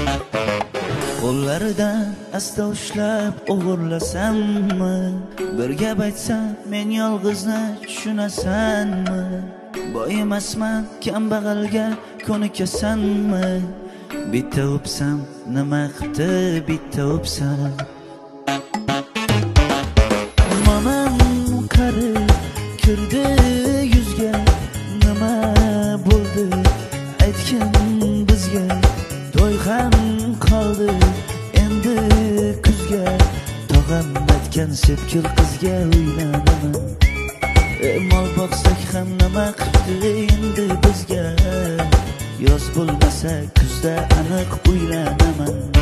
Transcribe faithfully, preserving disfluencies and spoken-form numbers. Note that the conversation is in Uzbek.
Qo'llaridan asta ushlab o'g'irlasammi? Bir gap aytsam men yolg'izni tushunasanmi? Boy emasman, kambag'alga ko'nikasanmi? Bitta o'psam nima qipti, bitta o'psam. Mamam qari kirdi yuzga, nima bo'ldi aytgin bizga. To'y ham qoldi endi kuzga, tog'am aytgan sepkil qizga uylanaman. E, mol boqsak ham nima qipti endi bizga, yoz bo'lmasa kuzda aniq uylanaman.